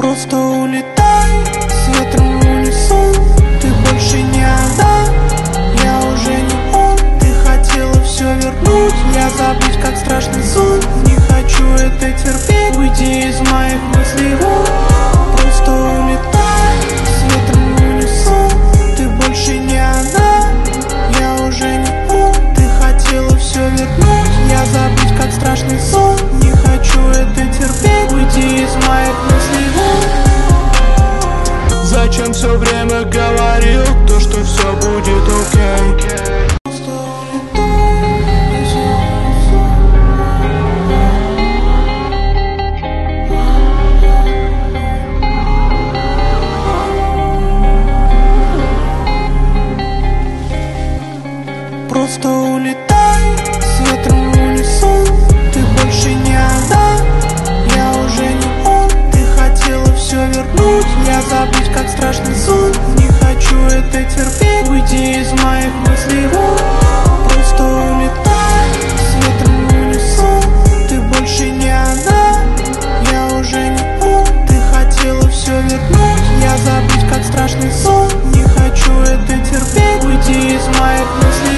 Просто улетай с ветром в унисон. Ты больше не она, я уже не он. Ты хотела все вернуть, я забыть, как страшный сон. Не хочу это терпеть, уйди из моих мыслей вон. Просто улетай с ветром в унисон. Ты больше не она, я уже не он. Ты хотела все вернуть, я забыть, как страшный сон. Не хочу это терпеть, уйди из моих мыслей вон. Зачем все время говорил то, что все будет окей? Просто улетай с ветром в унисон. Ты больше не она, я уже не он. Ты хотела все вернуть, я забыть, как страшный сон. Не хочу это терпеть, уйди из моих мыслей вон. Просто улетай с ветром в унисон. Ты больше не она, я уже не он. Ты хотела все вернуть, я забыть, как страшный сон. Не хочу это терпеть, уйди из моих мыслей.